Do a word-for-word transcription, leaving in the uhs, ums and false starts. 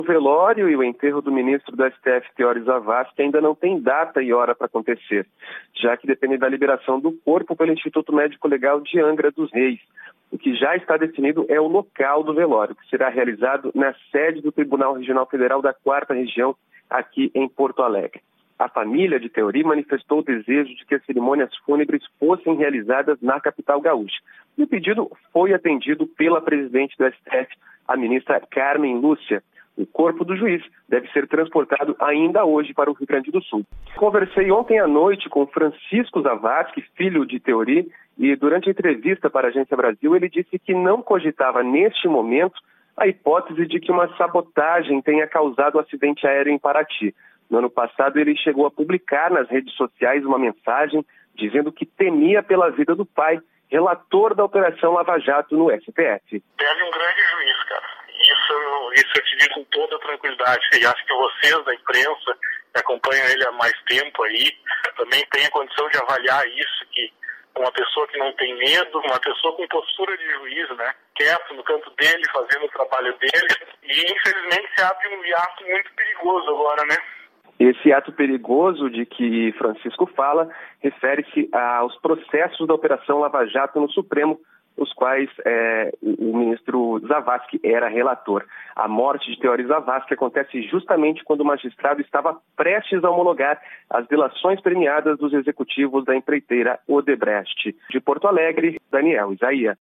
O velório e o enterro do ministro do S T F, Teori Zavascki, ainda não tem data e hora para acontecer, já que depende da liberação do corpo pelo Instituto Médico Legal de Angra dos Reis. O que já está definido é o local do velório, que será realizado na sede do Tribunal Regional Federal da quarta Região, aqui em Porto Alegre. A família de Teori manifestou o desejo de que as cerimônias fúnebres fossem realizadas na capital gaúcha. E o pedido foi atendido pela presidente do S T F, a ministra Carmen Lúcia. O corpo do juiz deve ser transportado ainda hoje para o Rio Grande do Sul. Conversei ontem à noite com Francisco Zavascki, filho de Teori, e durante a entrevista para a Agência Brasil, ele disse que não cogitava neste momento a hipótese de que uma sabotagem tenha causado o acidente aéreo em Paraty. No ano passado, ele chegou a publicar nas redes sociais uma mensagem dizendo que temia pela vida do pai, relator da Operação Lava Jato no S T F. Teve um grande juiz, cara. Isso, isso eu te digo com toda tranquilidade. E acho que vocês da imprensa, que acompanham ele há mais tempo aí, também têm a condição de avaliar isso, que uma pessoa que não tem medo, uma pessoa com postura de juiz, né, quieto no canto dele, fazendo o trabalho dele, e infelizmente se abre um hiato muito perigoso agora, né? Esse ato perigoso de que Francisco fala refere-se aos processos da Operação Lava Jato no Supremo, os quais é, o ministro Zavascki era relator. A morte de Teori Zavascki acontece justamente quando o magistrado estava prestes a homologar as delações premiadas dos executivos da empreiteira Odebrecht. De Porto Alegre, Daniel Isaia.